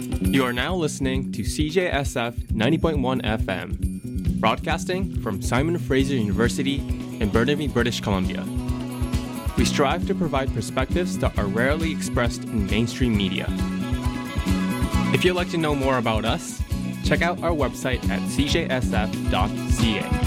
You are now listening to CJSF 90.1 FM, broadcasting from Simon Fraser University in Burnaby, British Columbia. We strive to provide perspectives that are rarely expressed in mainstream media. If you'd like to know more about us, check out our website at cjsf.ca.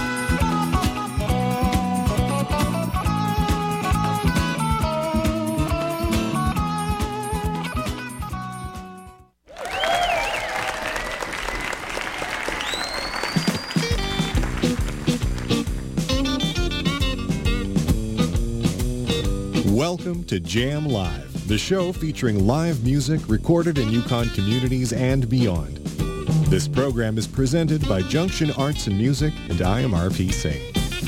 Welcome to Jam Live, the show featuring live music recorded in Yukon communities and beyond. This program is presented by Junction Arts and Music, and I am R.P. Singh.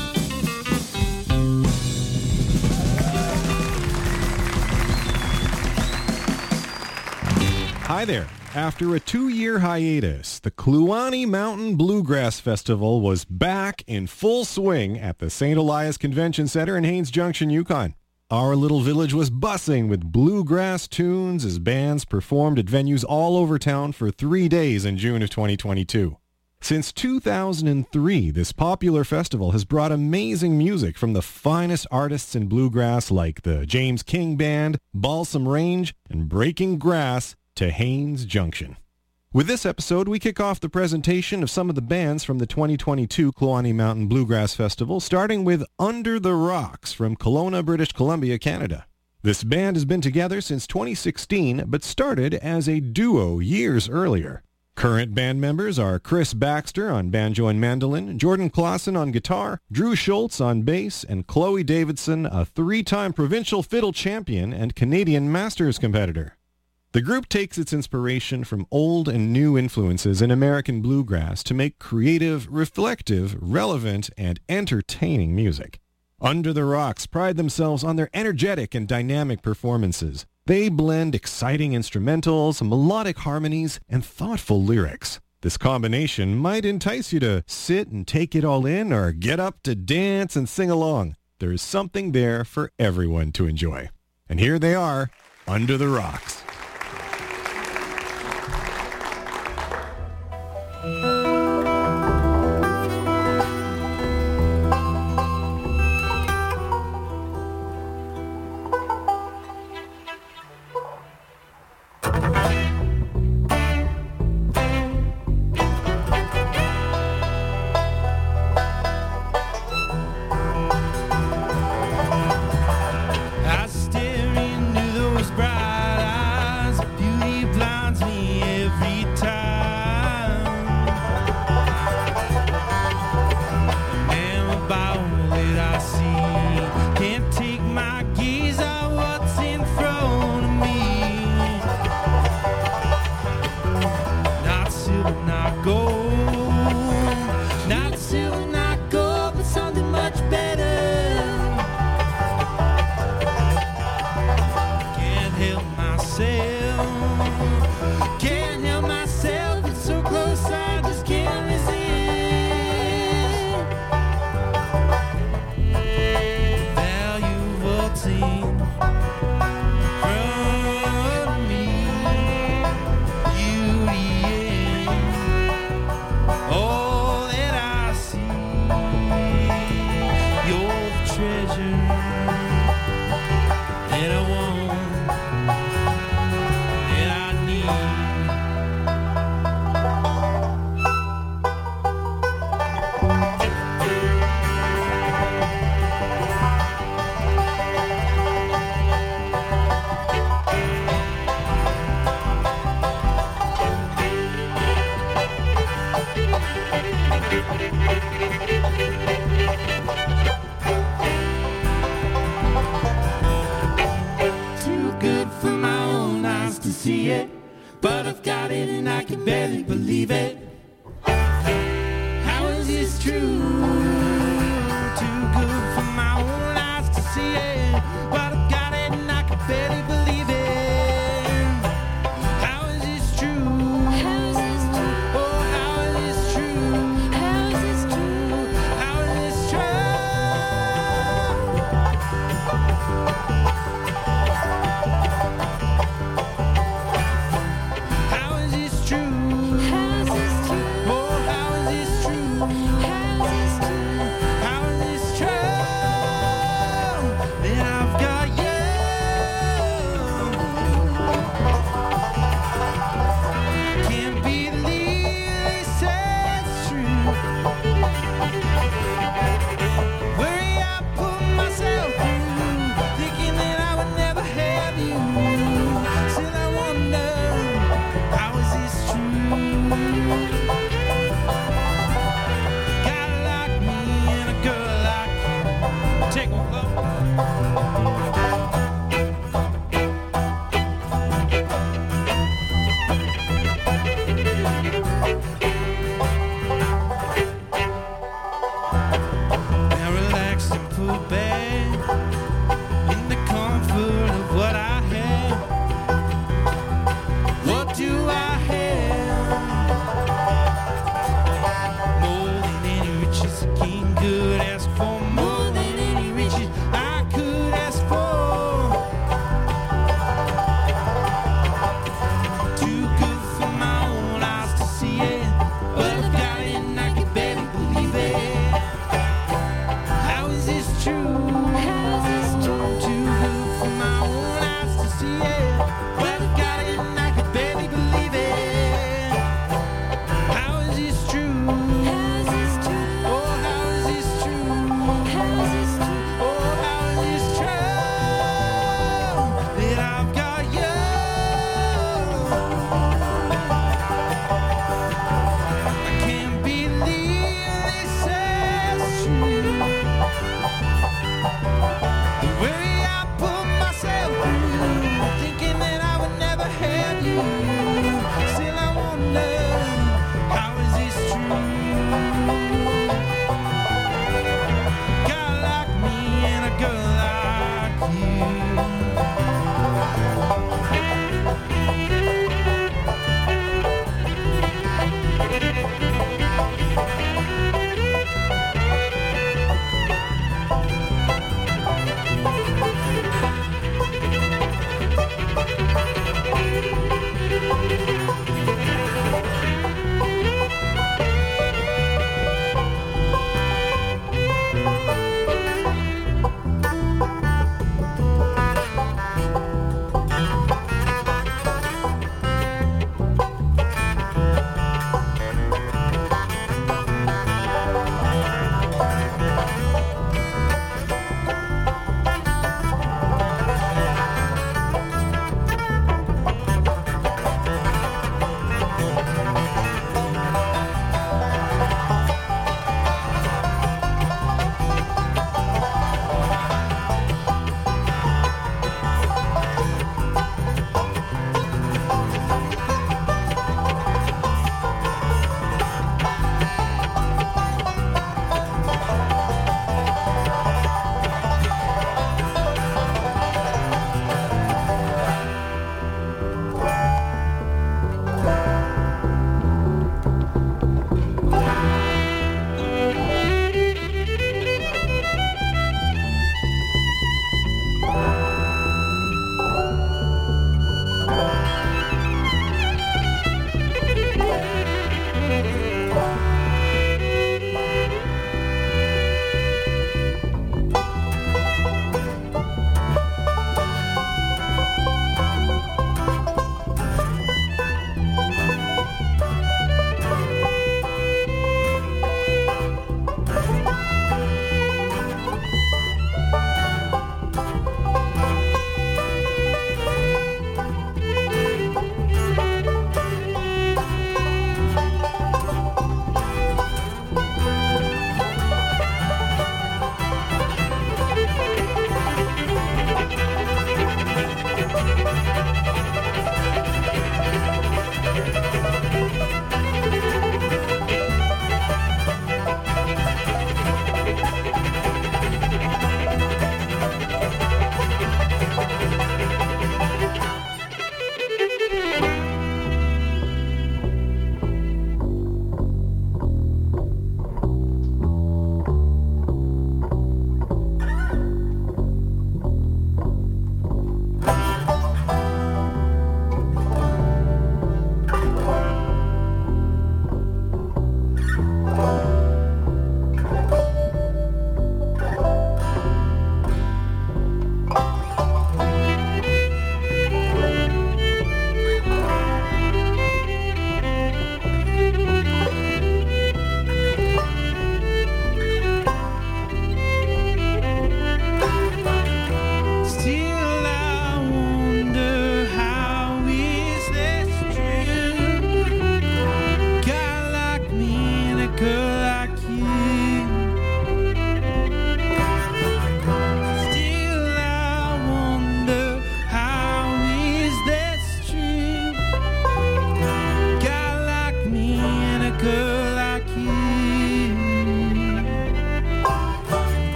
Hi there. After a 2-year hiatus, the Kluane Mountain Bluegrass Festival was back in full swing at the St. Elias Convention Center in Haines Junction, Yukon. Our little village was buzzing with bluegrass tunes as bands performed at venues all over town for 3 days in June of 2022. Since 2003, this popular festival has brought amazing music from the finest artists in bluegrass like the James King Band, Balsam Range, and Breaking Grass to Haines Junction. With this episode, we kick off the presentation of some of the bands from the 2022 Kluane Mountain Bluegrass Festival, starting with Under the Rocks from Kelowna, British Columbia, Canada. This band has been together since 2016, but started as a duo years earlier. Current band members are Chris Baxter on banjo and mandolin, Jordan Clausen on guitar, Drew Schultz on bass, and Chloe Davidson, a 3-time provincial fiddle champion and Canadian Masters competitor. The group takes its inspiration from old and new influences in American bluegrass to make creative, reflective, relevant, and entertaining music. Under the Rocks pride themselves on their energetic and dynamic performances. They blend exciting instrumentals, melodic harmonies, and thoughtful lyrics. This combination might entice you to sit and take it all in or get up to dance and sing along. There is something there for everyone to enjoy. And here they are, Under the Rocks.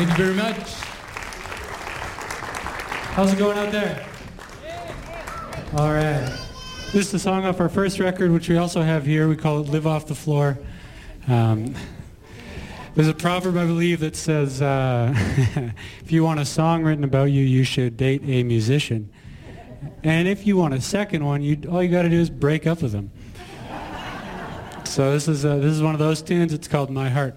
Thank you very much. How's it going out there? All right. This is a song off our first record, which we also have here. We call it Live Off the Floor. There's a proverb, I believe, that says, if you want a song written about you, you should date a musician. And if you want a second one, all you got to do is break up with them. So this is one of those tunes. It's called My Heart.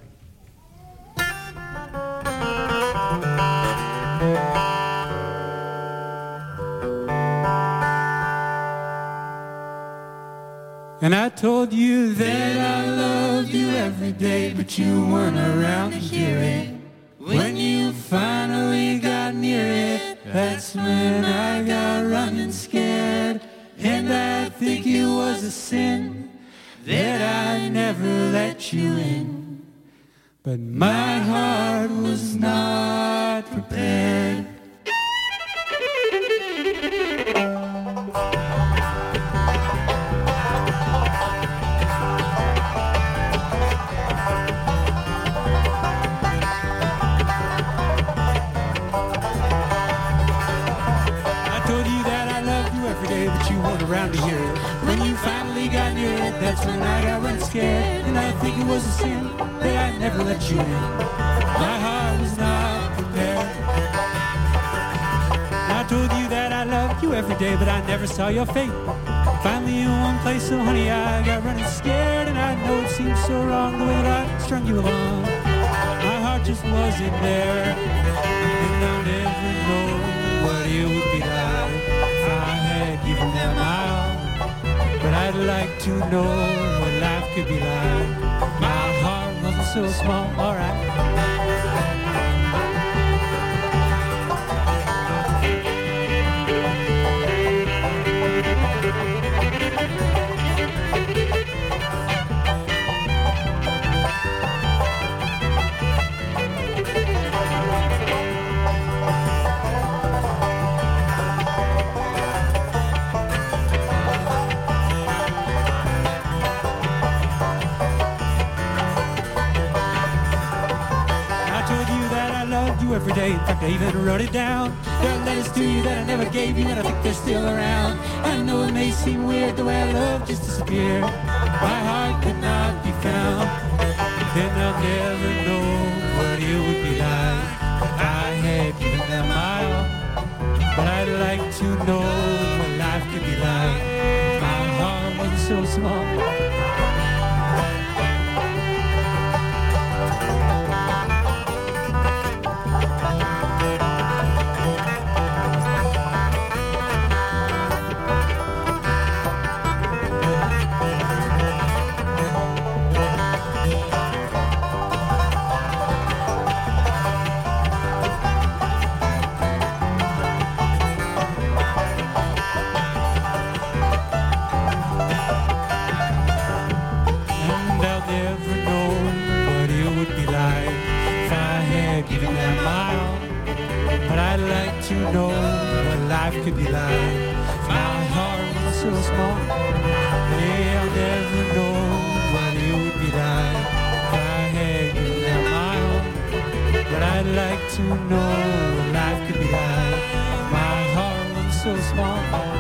And I told you that I loved you every day, but you weren't around to hear it. When you finally got near it, that's when I got running scared. And I think it was a sin that I never let you in. But my heart was not prepared. Around to hear it. When you finally got near it, that's when I got running scared. And I think it was a sin that I never let you in. My heart was not prepared. I told you that I loved you every day, but I never saw your fate. Finally in one place, so honey, I got running scared. And I know it seems so wrong the way that I strung you along. My heart just wasn't there, and I'll never know what it would be like if I had given them my all. But I'd like to know what life could be like. My heart wasn't so small, alright. Every day, in fact I even wrote it down. There are letters to you that I never gave you, and I think they're still around. I know it may seem weird the way our love just disappeared. My heart could not be found, and I'll never know what it would be like if I had given them my all. But I'd like to know what life could be like if my heart wasn't so small. Could be like my heart was so small. Yeah, I'll never know what it would be like if I had given them my all. But I'd like to know what life could be like if my heart was so small.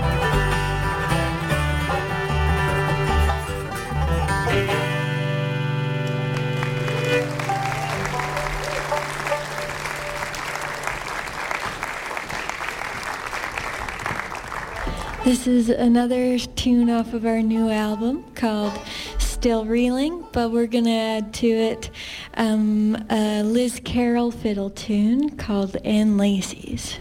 This is another tune off of our new album called Still Reeling, but we're going to add to it a Liz Carroll fiddle tune called Ann Lacey's.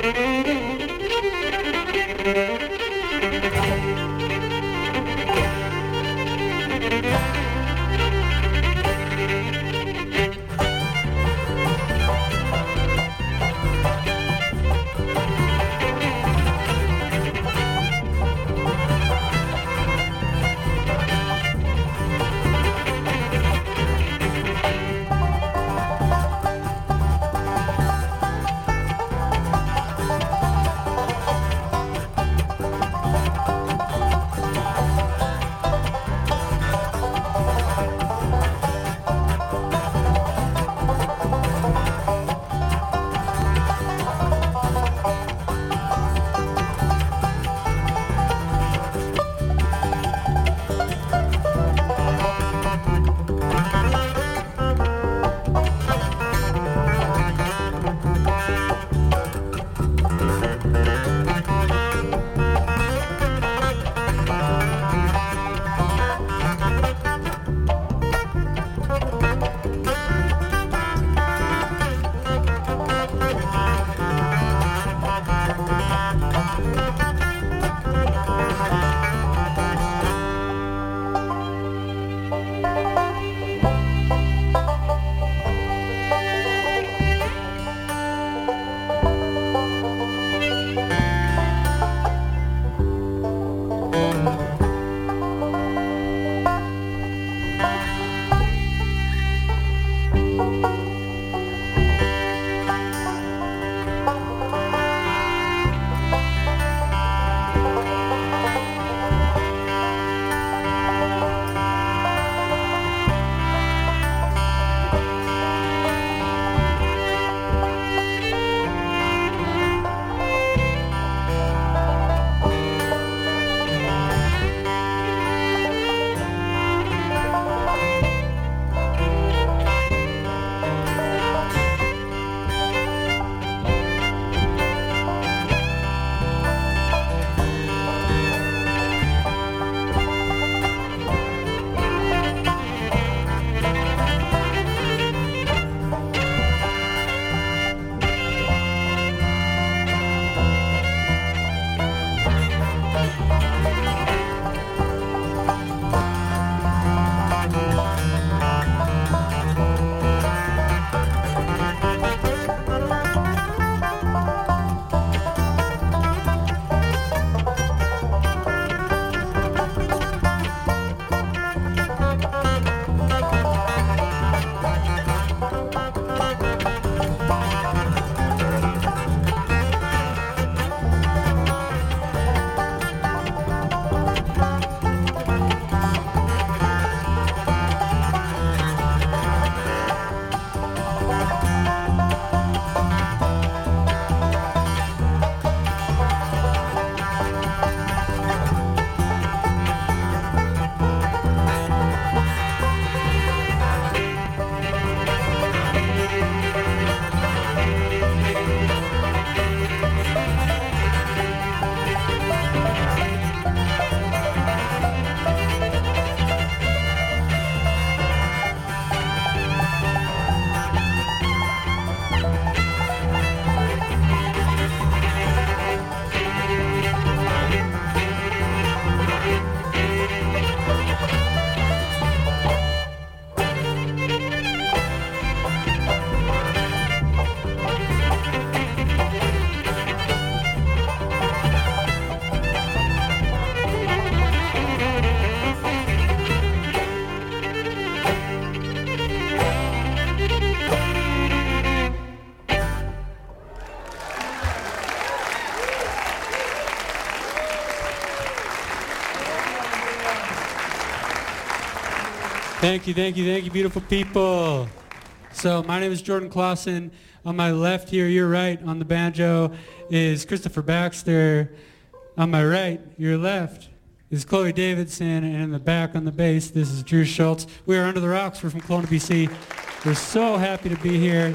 Thank you, beautiful people. So my name is Jordan Clausen. On my left here, your right, on the banjo is Christopher Baxter. On my right, your left, is Chloe Davidson. And in the back on the bass, this is Drew Schultz. We are Under the Rocks. We're from Kelowna, BC. We're so happy to be here.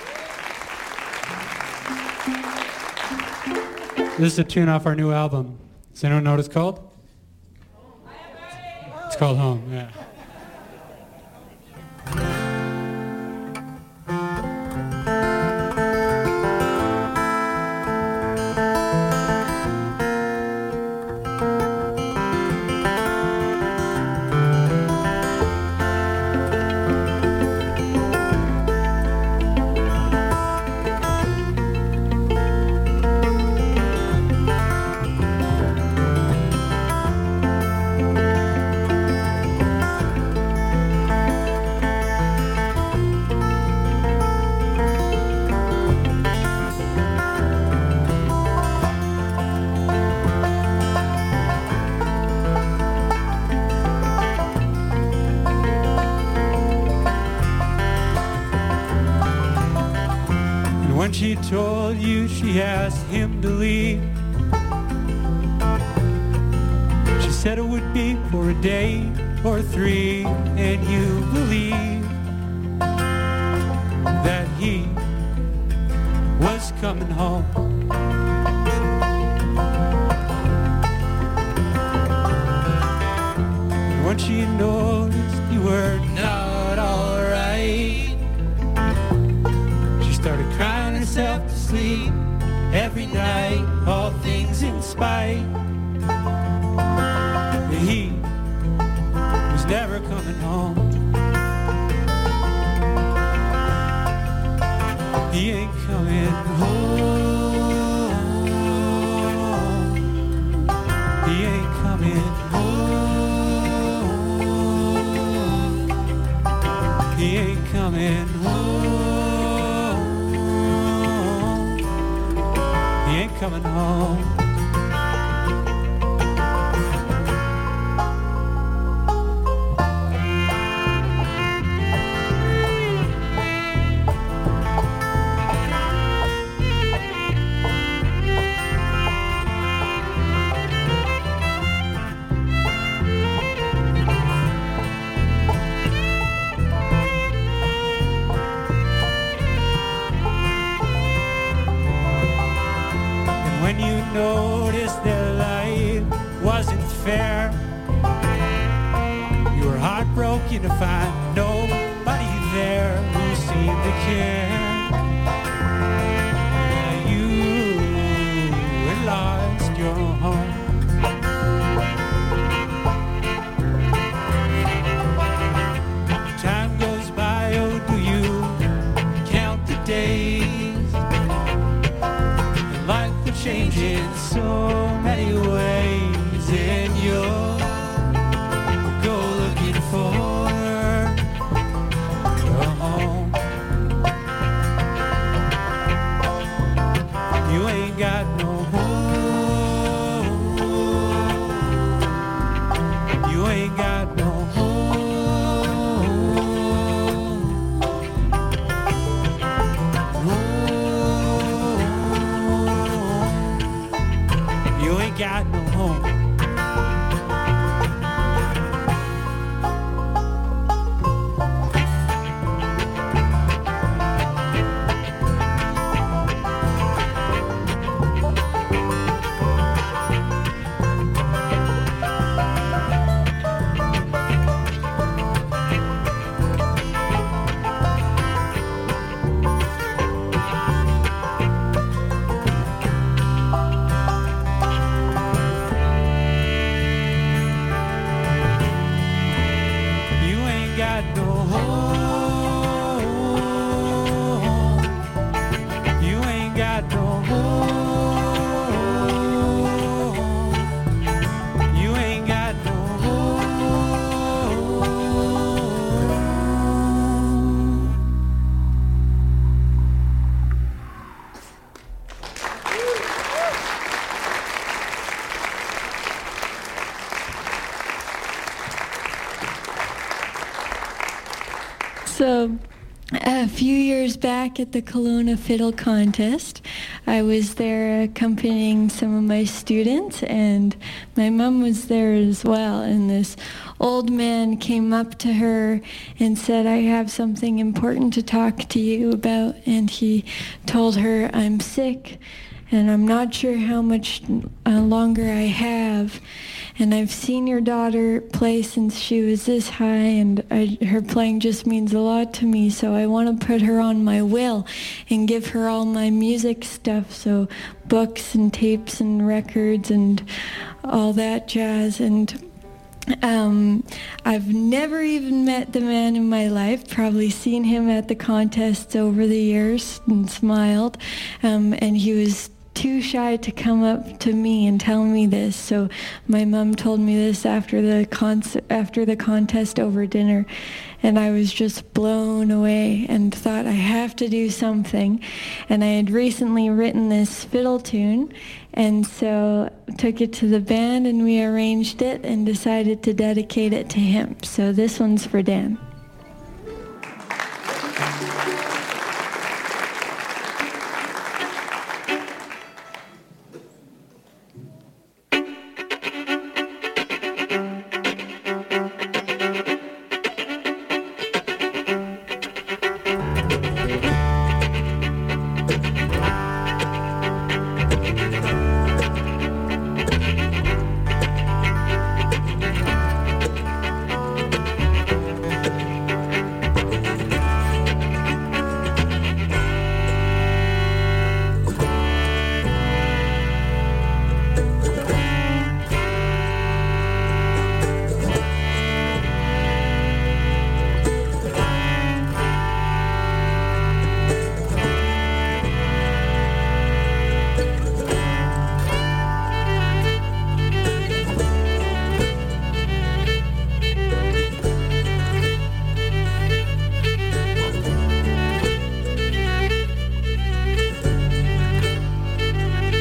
This is a tune off our new album. Does anyone know what it's called? It's called Home, yeah. she asked him to leave. She said it would be for a day or three, and you believe that he was coming home. And when she noticed you were not alright, she started crying herself to sleep every night, all things in spite. He was never coming home. He ain't coming home. He ain't coming home. He ain't coming home. He ain't coming home. Noticed their life wasn't fair. You were heartbroken to find nobody there who seemed to care. You had lost your home. Time goes by, oh, do you count the days? Life will change in so many ways, and you'll go looking for a home. You ain't got no home. You ain't got no got no home. So, a few years back at the Kelowna Fiddle Contest, I was there accompanying some of my students, and my mom was there as well. And this old man came up to her and said, "I have something important to talk to you about." And he told her, "I'm sick, and I'm not sure how much longer I have. And I've seen your daughter play since she was this high, and her playing just means a lot to me, so I want to put her on my will and give her all my music stuff, so books and tapes and records and all that jazz." And I've never even met the man in my life, probably seen him at the contests over the years and smiled, and he was too shy to come up to me and tell me this. So my mom told me this after the contest over dinner, and I was just blown away and thought I have to do something. And I had recently written this fiddle tune, and so took it to the band and we arranged it and decided to dedicate it to him. So this one's for Dan.